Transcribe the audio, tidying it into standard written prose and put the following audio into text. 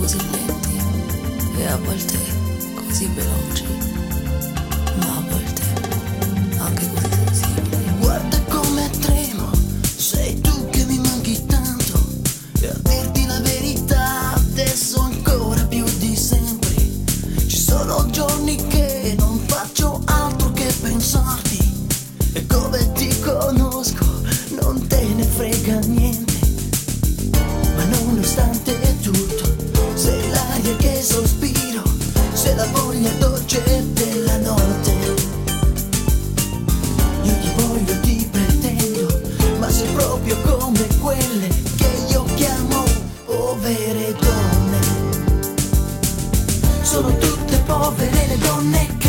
così lenti e a volte così veloci, ma a volte anche così sensibili. Guarda come tremo, sei tu che mi manchi tanto, e a dirti la verità adesso ancora più di sempre. Ci sono giorni che non faccio altro che pensarti, e come ti conosco non te ne frega niente. Ma nonostante tutto, sei l'aria che sospiro, sei la voglia dolce della notte. Io ti voglio, ti pretendo, ma sei proprio come quelle che io chiamo povere donne. Sono tutte povere le donne